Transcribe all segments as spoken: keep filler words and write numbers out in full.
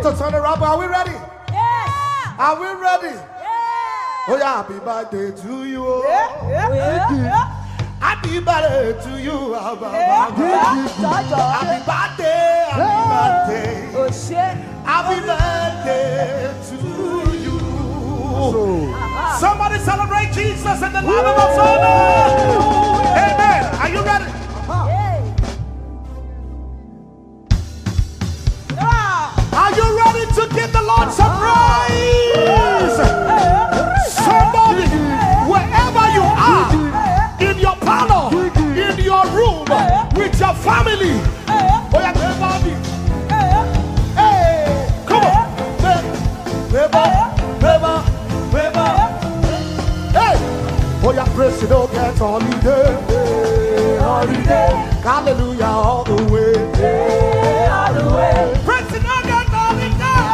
want to turn around, but are we ready? Yeah. Are we ready? Yeah. Oh yeah, happy birthday to you. Oh. Yeah. Yeah. Yeah. Happy birthday to you. Happy Yeah. birthday, happy birthday. Oh shit. Happy birthday to you. Somebody celebrate Jesus in the life of our Father. Amen. Are you ready? Are you ready to give the Lord some praise? Somebody, wherever you are, in your parlor, in your room, with your family. Oh yeah, everybody. Hey, come on. Beba, beba, beba. Hey, oh yeah, praise the Lord, get holiday, holiday. Hallelujah, all the way, all the way. Praise the Lord, get holiday,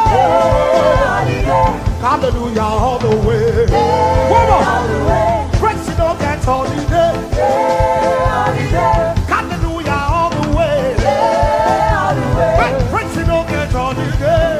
hallelujah, all the way. One more. Praise the Lord, get holiday, hallelujah, all the way. Praise the Lord, get holiday,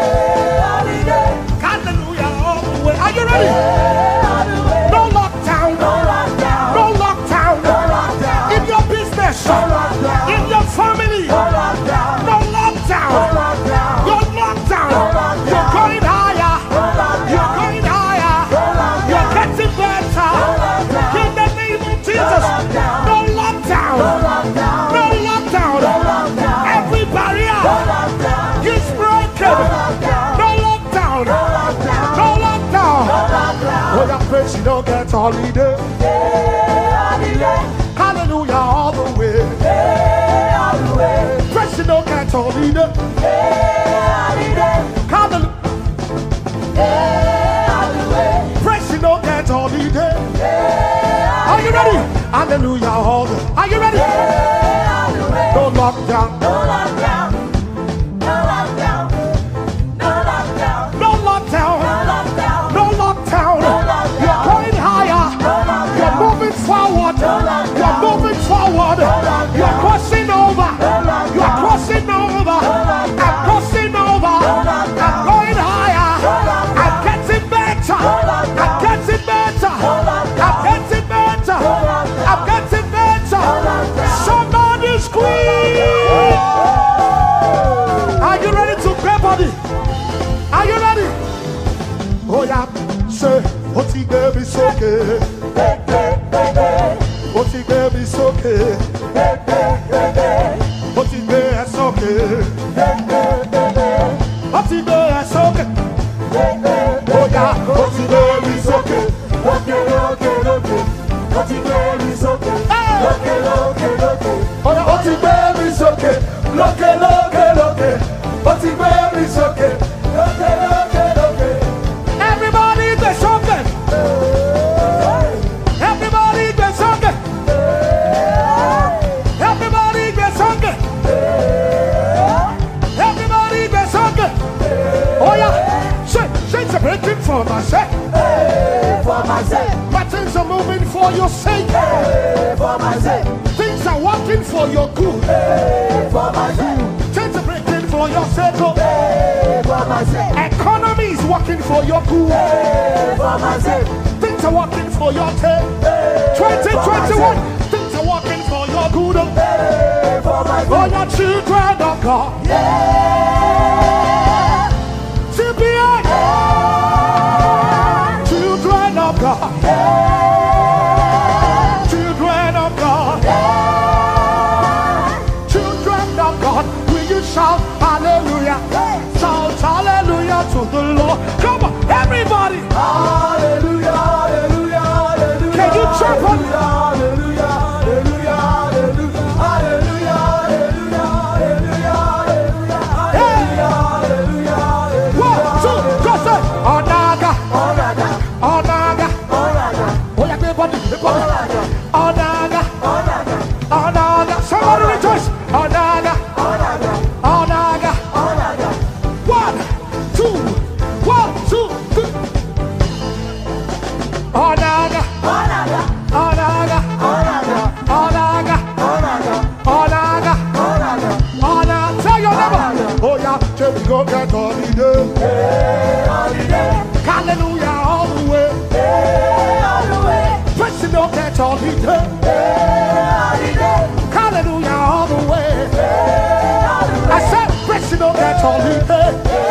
hallelujah, all the way. Are you ready? No lockdown, no lockdown, no lockdown, no lockdown. In your business, no lockdown. In your family, no lockdown, no lockdown, no lockdown. You're locked down, no lockdown. You're going higher, no lockdown. You're going higher, no lockdown. You're getting better, no lockdown. In the name of Jesus, no lockdown, no lockdown, no lockdown, no lockdown. No lockdown. Every barrier, no lockdown, is broken, no lockdown, no lockdown, no lockdown, no lockdown. No lockdown. Oh, your praise, you don't get holiday, yeah, holiday. Hallelujah, all the way, yeah, all the way. Praise, you don't get holiday, yeah, holiday. Hallelujah, yeah, all the way. Praise, you don't get holiday, yeah. Are you ready? Hallelujah, all the. Are you ready? Yeah, all the way. No lockdown, no lockdown, no lockdown, no lockdown, no lockdown, no lockdown, no lockdown. You're going higher, you're moving forward, you're moving forward, you're crossing over, you're crossing over, I'm crossing over, I'm going higher, I'm getting better, I'm getting better, I'm getting better, I'm getting better. Somebody scream! Are you ready to grab body? Are you ready? Oh yeah, say, what's he baby so good? What's he baby so good? What's he baby so good? What's he baby so good? Oh yeah, what's he baby so good? Okay, okay, okay. What's he baby so good? Okay, okay, okay. Oh yeah, what's he baby so good? Okay, okay, okay. What's he baby so good? Okay, okay, okay. Everybody do something. Everybody do something. Everybody do something. Everybody do something. Oh yeah, shake, shake the breaking for myself. For myself. My things are moving for your sake. For myself. Things are working for your good. For myself. Things are breaking for your sake. For myself. Economy is working for your good. For myself. Things are working for your take. twenty twenty-one. Things are working for your good. For myself. For your children of God. Yeah. C B I. Yeah. Children of God. Yeah. Children of God. Yeah. Children of God. Will you shout hallelujah? Yeah. Shout hallelujah to the Lord. Come on, everybody. Hallelujah, hallelujah, hallelujah. Can you jump on? Hallelujah, hallelujah, hallelujah, hallelujah, hallelujah, hallelujah, hallelujah, hallelujah. One, two, go say. Onaga, onaga, onaga, onaga. Oh yeah, everybody, everybody. Onaga, onaga, onaga. Somebody rejoice. Onaga, onaga, onaga, onaga. One, two, one, two, three. Onaga, onaga, onaga, onaga, onaga, onaga, onaga, onaga, onaga. Tell your neighbor. Oh yeah, here we go. no get holiday. Hallelujah all the way. Praise no get holiday. Hallelujah all the way. I said praise no get holiday.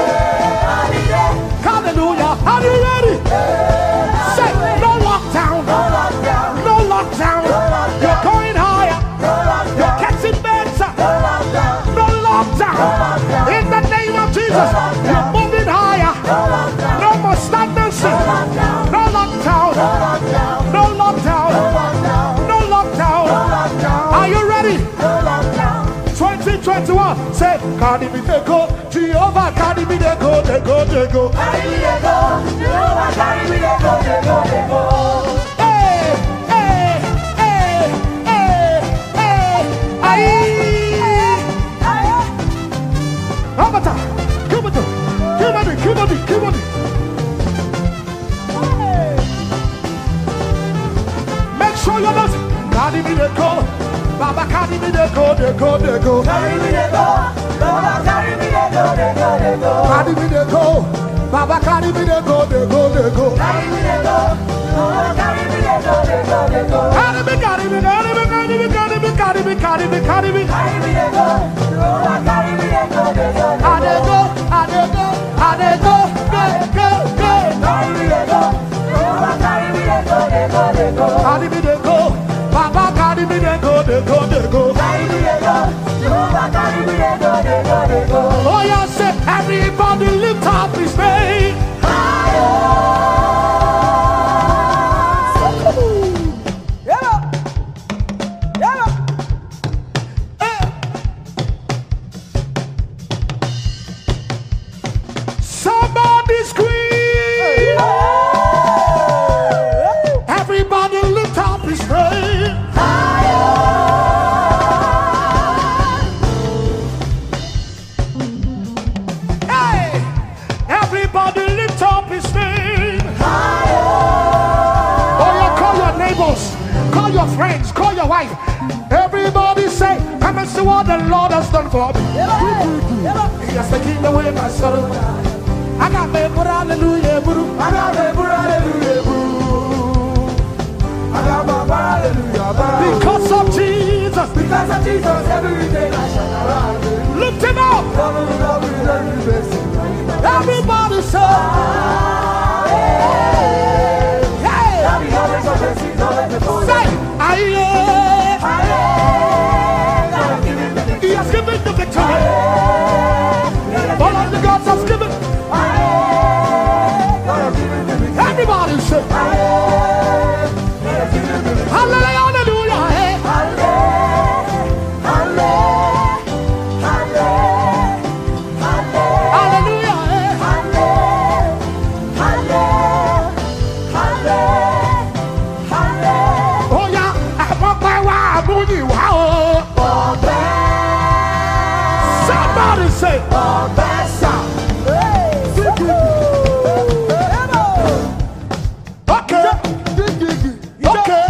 Hallelujah. Are you ready? Say no lockdown. No lockdown. You're going higher. You're catching better. No lockdown. In the name of Jesus, you're moving higher. No more stagnancy. No lockdown. No lockdown. No lockdown. Are you ready? twenty twenty-one. Say, carry me they go. Jehovah, carry me they go. They go, they go. Carry me they go. Jehovah, carry me they go. They go, they go. Hey, hey, hey, hey, hey. Aye. Abata, come on, come on, come on, come on. Make sure you're not. Carry me they go. Baba, carry me they go, they go, they go. Carry me they go. Baba, carry me they go, they go, they go. Carry me they go. Baba, carry me they go, they go, they go. Carry me they go. Baba, carry me they go, they go, they go. Carry me, carry me, carry me, carry me, carry me, carry me, carry me, carry me. Carry me they go. Baba, carry me they go, they go, they go. I they go, I they go, I they go, go, go, go. Carry me they go. Baba, carry me they go, they go, they go. Carry me they go. Baba, carry me they go, they go, they go. Carry me they go. Baba, carry me they go, they go, they go. Oh yeah, say everybody lift up his faith. Somebody scream. Everybody lift up his faith. Hey, everybody lift up his name. Oh yeah, call your neighbors, call your friends, call your wife. Everybody say, come and see what the Lord has done for me. He has taken away my sorrow. I got me put hallelujah, boo. I got me put hallelujah, boo. I got my hallelujah, boo. Because of Jesus, Because of Jesus, every day I shall around. lift him up. Everybody say, hey, say, aye. He has given the victory. All of the gods have given. Everybody say, hallelujah, hallelujah, hey. Hallelujah, hey. Oh yeah, I'm up by wow, booty, wow. Somebody say, okay, okay.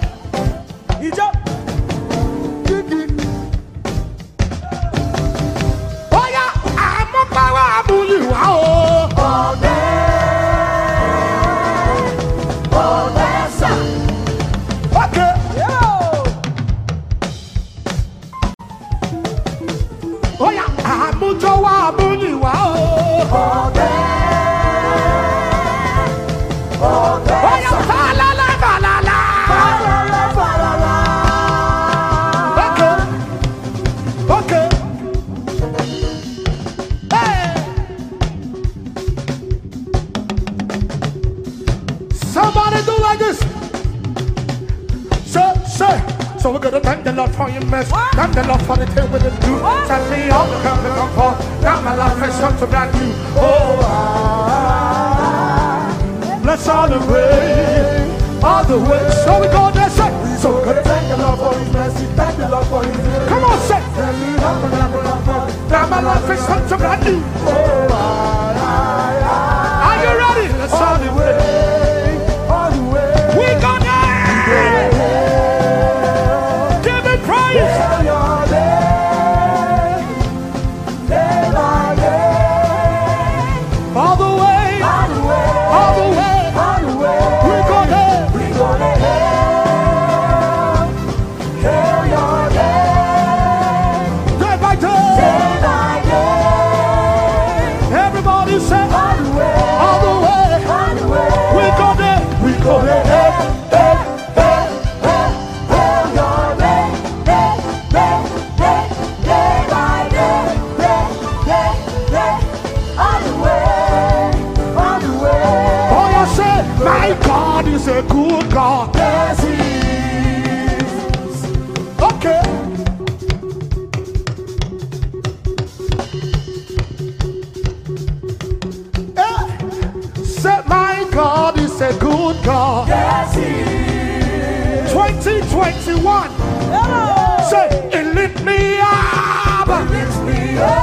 Oh yeah, I'm up by wow, booty, wow. Okay. Oh yeah, I'm up by wow, booty, wow. Oh yeah, fa la la fa la la. Okay, okay. Hey, somebody do like this. Say, say. So we're gonna thank the Lord for your mess. Thank the Lord for the thing with the do. Set me up, come to come for. Now my life is something brand new. Oh, ah. Let's all the way, all the way. So we go there, say. So we're gonna thank the Lord for his mercy. Thank the Lord for his mercy. Come on, say. Now my life is something brand new. Oh, ah, ah, ah. Are you ready? Let's all the way, all the way. We go there. Give me praise. God. Yes, He is. Okay. Eh, say my God is a good God. Yes, He is. twenty twenty-one. Oh. Say it lift me up. It lifts me up.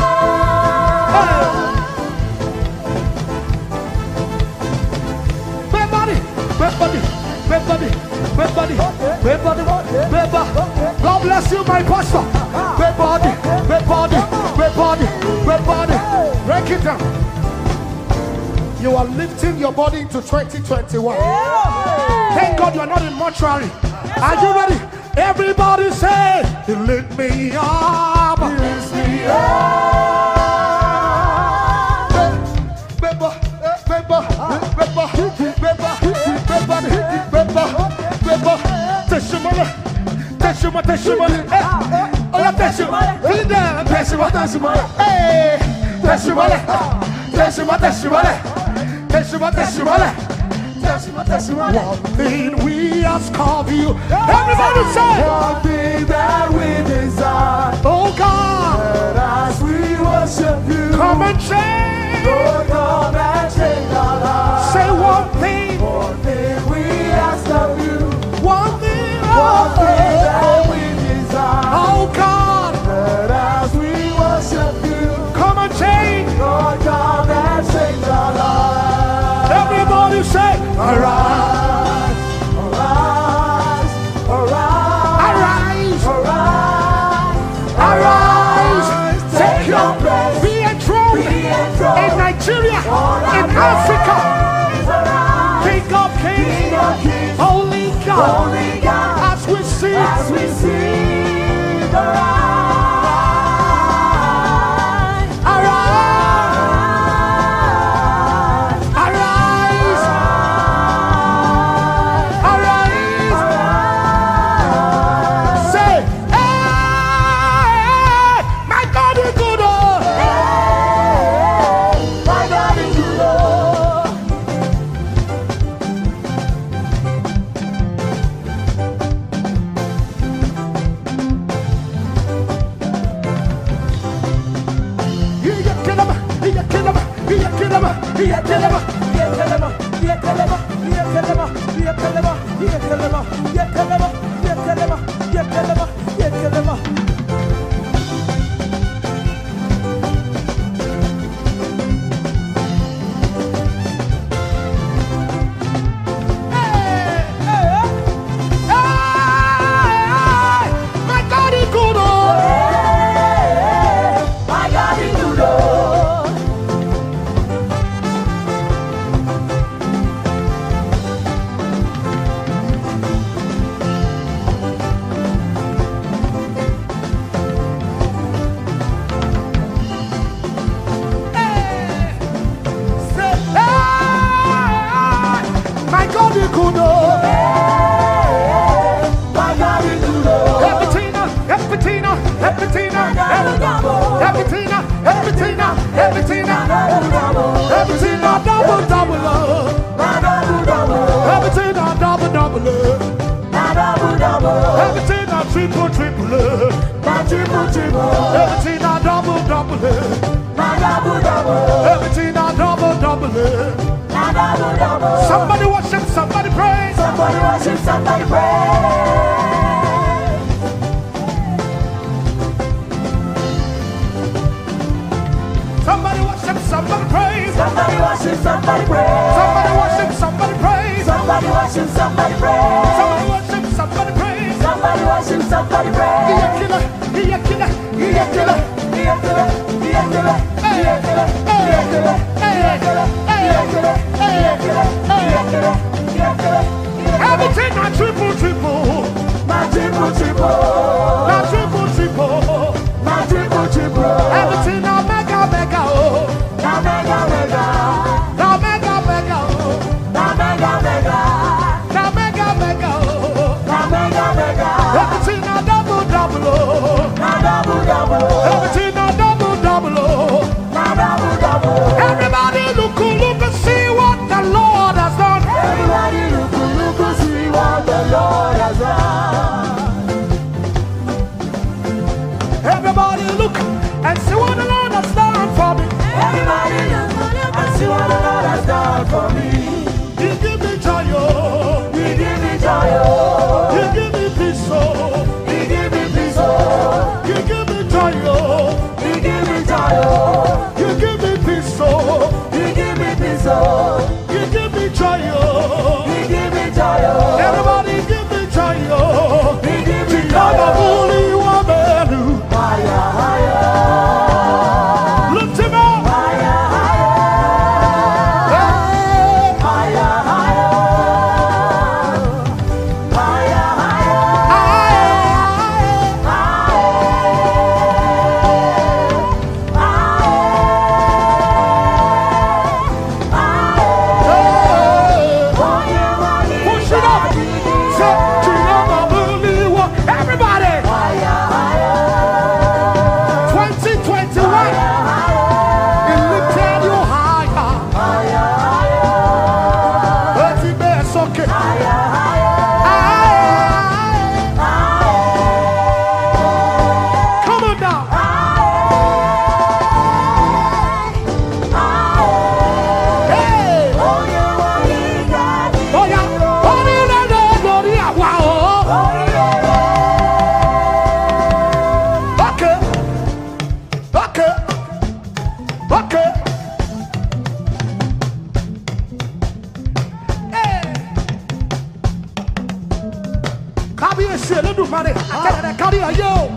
Everybody, everybody, everybody, everybody, everybody, everybody. God bless you, my pastor. Everybody, everybody, everybody, everybody. Break it down. You are lifting your body into twenty twenty-one. Thank God you are not in mortuary. Are you ready? Everybody say, He lift me up. He lifts me up. Testimony, testimony, testimony. Oh, yeah, testimony. Feel down, testimony, testimony. Hey, testimony, testimony, testimony, testimony, testimony. Testimony, testimony. One thing we ask of you. Everybody say, one thing that we desire. Oh God, That as we worship you, come and change. Lord, come and change our lives. Say one thing, One thing we ask of you, one thing, one thing oh, that we desire. oh God, That as we worship you, come and change. Lord, come and change our lives. Everybody say, arise, Arise, arise, arise, arise. arise, Take your place. Be enthroned Be enthroned. in Nigeria, All in our Africa. praise, arise, King of King kings, of kings, holy God, holy God, as we sing, as we sing, arise, arise, arise, arise, arise. Say, hey, my God is good. Oh. my God is good, Lord. He a kill him, he a kill him, he a kill him, he a kill him. My God is good. Oh. My God is good, Lord. Say, hey, my God is good. Oh. My God is good, Lord. Epitina, Epitina, Epitina, Epitina, Epitina, Epitina, Epitina, double, double, love. Epitina, double, double, love. Epitina, triple, triple, love. Epitina, double, double, love. Epitina, double, double, love. Somebody worship, somebody praise. Somebody worship, somebody pray. Somebody worship, somebody praise. Somebody worship, somebody pray. Somebody worship, somebody praise. Somebody worship, somebody pray. Somebody worship, somebody praise. Somebody worship, somebody He pray. a killer, he a killer, he a killer. He a killer, he a killer, he a killer, he a killer, he a killer, he a killer, he a killer, he a killer, he a killer. Everything I triple, triple. My triple, triple, Now triple, triple. my triple, triple. Everything I mega, mega, oh. Now mega, mega, Now mega, mega, oh. now mega, mega, Now mega, mega, oh. now mega, mega. Everything I double, double, oh. Now double, double, Everything I double, double, oh. now double, double. soul. You give me joy, oh. You give me joy, oh. Everybody give me joy, oh. You give me joy, I'm a oh. holy woman. Higher, higher. Lift him up. Higher, higher. Hey. Higher, higher. Higher, higher. Push it up. Say, I'm a holy woman. Everybody. twenty twenty-one. He lifted you higher. thirty days, okay. Come on now. Hey. Oh yeah. Holy Lord, glory, wow. Okay. Okay. Okay. Hey. Kábíyèsí Olódùmarè, àtẹ̀lẹ̀ kárí ayé o.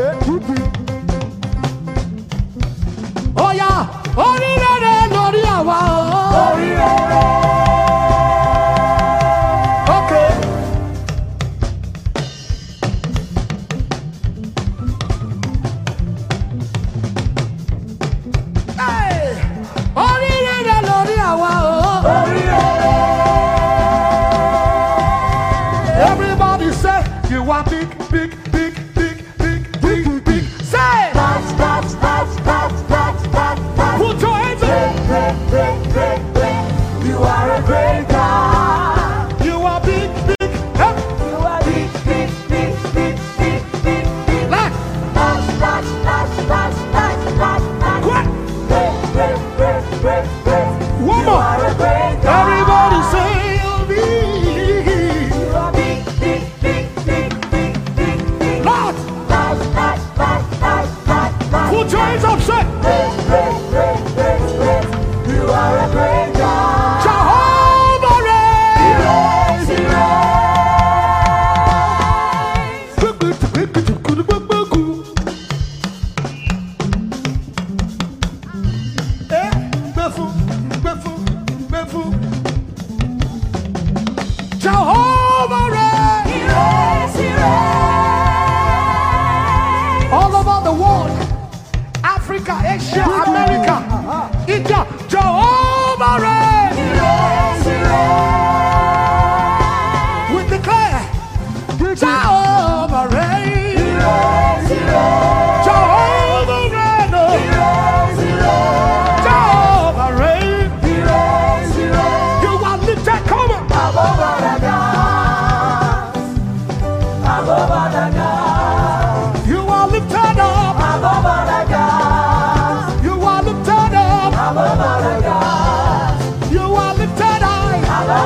Ó yá, oríire lórí àwa o. Okay. Hey. Oríire lórí àwa o. Everybody say you are big, big, big, big, big, big, big. Say, put your hands up. You are a great God. You are big, big. Hey. You are big, big, big, big, big, big, big. Like, quick. One You more. are a great God. Everybody say you're big. You are big, big, big, big, big, big, big. Lord, put your hands up, say, You are a great God. Jehovah reign. Yes, you Eh, Befu, Befu, Befu. Jehovah reign. Yes, you All over the world, Africa, Asia, America, India, Jehovah reign. Yes, We declare, Jehovah reign. Jehovah reign. Jehovah reign. You are lifted, come on. You are lifted up. You are lifted up. You are lifted high.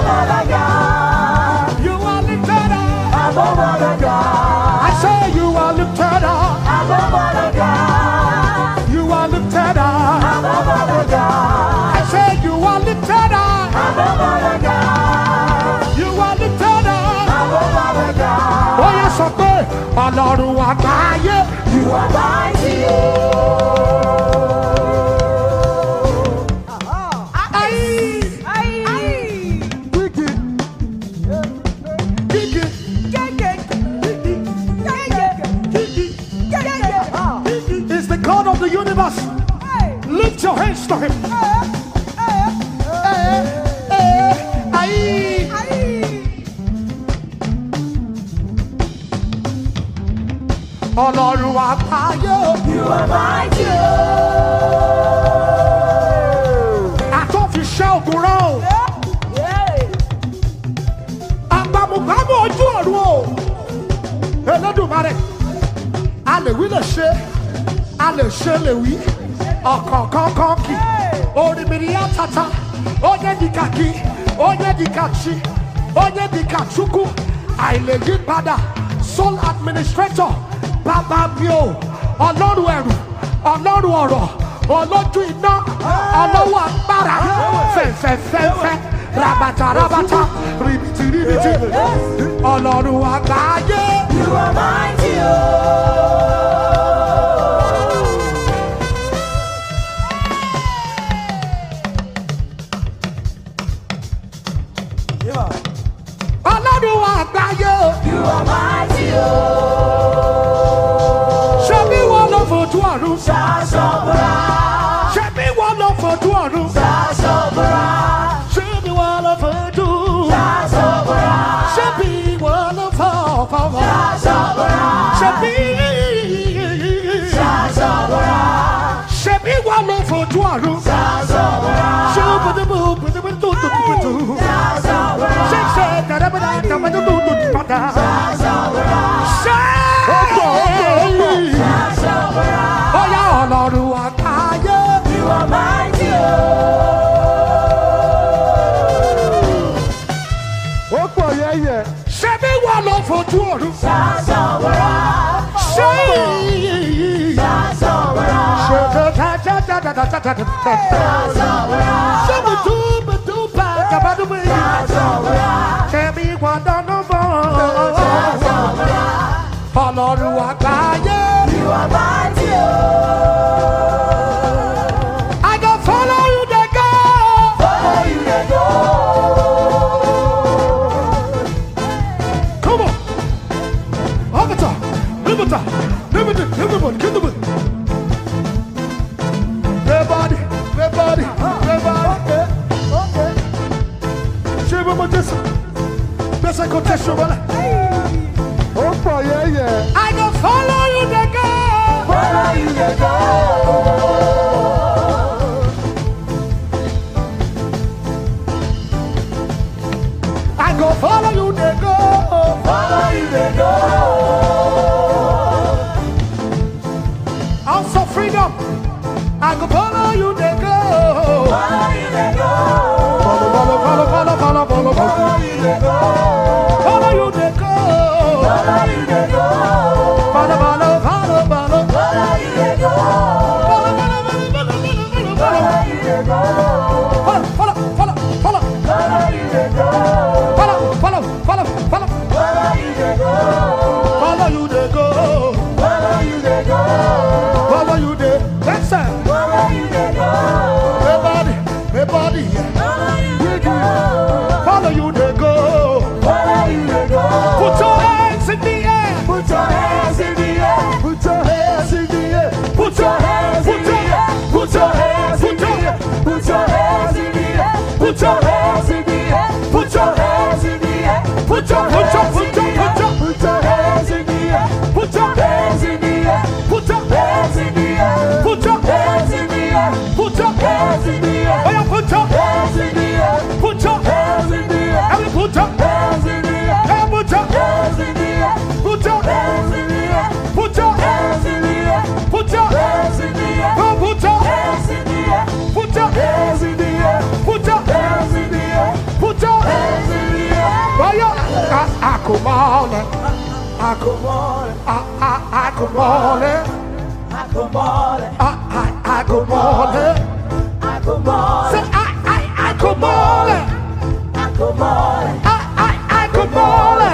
You are lifted up. I say you are lifted up. You are lifted up. I say you are lifted up. You are lifted up. Oh yes, I say, Ọlọ́run àgbáyé. You are mighty. Aye. Gigi. Gigi. Gigi. Is the God of the universe. Lift your hands to him. Eh, eh, aye. Ọlọ́run àgbáyé. You are mighty. Àtọ́fiṣẹ́ ògùn rán o. Àgbàmùgbàmù ojú ọ̀run o. Olódùmarè. A lè wí lè ṣe. A lè ṣe lè wí. Ọ̀kọ̀ọ̀kan kì. Orimiri atata. Onye dịka gị. Onye dịka chi. Onye dịka Chukwu. Àìlèyí padà. Sole administrator. Bàbá mi o. Ọlọ́run ẹ̀rù. Ọlọ́run ọ̀rọ̀. Olójú iná. Ọlọ́wọ́ agbára. fẹ́ fẹ́ fẹ́ rabata rabata ribiti ribiti ọlọ́run àgbáyé. You are mighty, oh. ọlọ́run àgbáyé. You are mighty, oh. ṣé bí wọ́n lọ fojú ọ̀run. Ṣàṣọ̀bọ̀rà. ṣé bí wọ́n lọ fojú ọ̀run. Ṣàṣọ̀bọ̀rà. ṣé bí wọ́n lọ fojú. Ṣàṣọ̀bọ̀rà. ṣé bí wọ́n lọ fọ́ fọ́fọ́. Ṣàṣọ̀bọ̀rà. ṣé bí. Ṣàṣọ̀bọ̀rà. ṣé bí wọ́n lọ fojú ọ̀run. Ṣàṣọ̀bọ̀rà. ṣé bùdùbù bùdùbù tó tó tó tó. Ṣàṣọ̀bọ̀rà. ṣé ṣe kàdábàdà kàbàdà tó tó tó padà. Ṣàṣọ̀bọ̀rà. ṣé. Ṣàṣọ̀bọ̀rà. Ọ̀yá ọlọ́run àgbáyé. You are mighty, oh. Ó pọ̀ yẹ́yẹ́. ṣé bí wọ́n lọ fojú ọ̀run. Ṣàṣọ̀bọ̀rà. ṣé. Ṣàṣọ̀bọ̀rà. ṣé tẹ́tẹ́tẹ́tẹ́tẹ́tẹ́tẹ́tẹ́. Ṣàṣọ̀bọ̀rà. ṣé bùtú bùtú bá kàbàdù bí. Ṣàṣọ̀bọ̀rà. ṣé bí wọ́n dáná bọ̀. Ṣàṣọ̀bọ̀rà. ọlọ́run àgbáyé. You are mighty, oh. I go follow you dey go. Follow you dey go. Come on. Avatar. Liberta. Liberty. Liberty. Liberty. Everybody. Everybody. Everybody. Okay, okay. Ṣé bí mo jẹ́ sọ? Bẹ́sẹ̀ kò tẹ̀ ṣọ́ bọ́lá. Ó pọ̀ yẹ́yẹ́. I go follow you dey go. Follow you dey go. I go follow you dey go. Follow you dey go. House of freedom. I go follow you dey go. Follow you dey go. Follow, follow, follow, follow, follow, follow, follow. Follow you dey go. Follow you dey go. Follow you dey go. Follow, follow, follow, follow. Follow you dey go. Follow, follow, follow, follow, follow, follow. Follow you dey go. Follow, follow, follow, follow. Follow you dey go. Follow, follow, follow, follow. Follow you dey go. Follow you dey go. Follow you dey go. Follow you dey. That's it. Follow you dey go. Everybody, everybody. Follow you dey go. Follow you dey go. Follow you dey go. Put your hands in the air. Put your hands in the air. Put your hands in the air. Put your hands in the air. Put your hands in the air. Put your hands in the air. Put your hands in the air. Put your hands in the air. Put your Put your, hands put in your, the air. put your, Put your hands in the air. put your, Hands in the air. put your, Hands in the air. put your, Hands in the air. put your, Hands in the air. oh yeah, put your, Hands in the air. put your, Hands in the air. every put your, Hands in the air. hey, put your, Hands in the air. put your, Hands in the air. put your, Hands in the air. put your, Hands in the air. oh, put your, Hands in the air. put your, Hands in the air. put your, Hands in the air. put your, Hands in the air. oh yeah, I, I come on, I come on, I, I, I come on, Acomole, I, I, I come on, acomole, say I, I, I come on, acomole, I, I, I come on,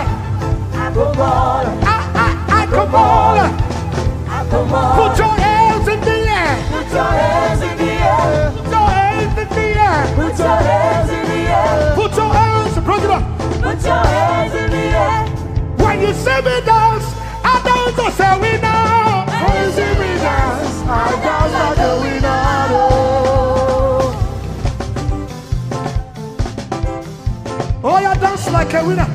acomole, I, I, I come on. acomole. Put your hands in the air. Put your hands in the air. Put your hands in the air. Put your hands in the air. Put your hands, bring it up. Put your hands in the air. When you see me dance, I dance to say we know. When you see me dance, I dance like a winner. Oh, you dance like a winner.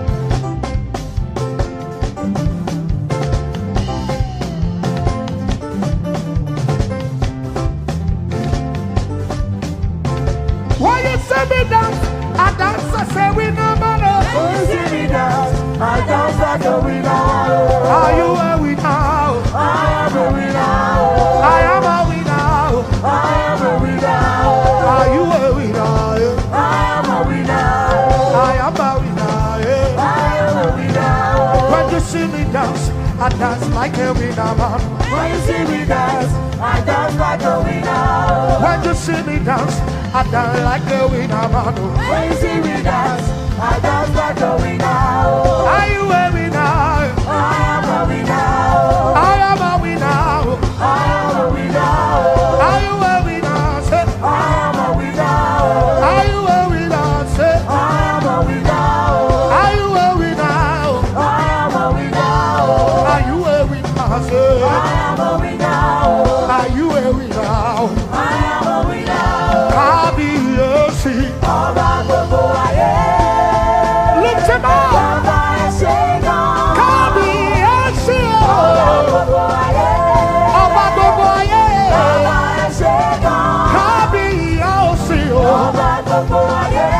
When you see me dance, I dance to say we know, man. When you see me dance, I dance like a winner. Are you a winner? I am a winner. I am a winner. I am a winner. Are you a winner? I am a winner. I am a winner. Yeah. I am a winner. When you see me dance, I dance like a winner, man. When you see me dance, I dance like a winner. When you see me dance, I dance like a winner, man. When you see me dance, I dance like a winner. Are you a winner? I am a winner. I am a winner. I am a winner. Are you a winner? Say, I am a winner. are you a winner? Say, I am a winner. are you a winner? I am a winner. Are you a winner? Say, I am a winner. are you a winner? I am a winner. Kábíyèsí. Ọba gbogbo ayé. Lift him up. Ọba ẹ̀ṣẹ̀ gan. Kábíyèsí. Ọba gbogbo ayé. Ọba gbogbo ayé. Ọba ẹ̀ṣẹ̀ gan. Kábíyèsí. Ọba gbogbo ayé.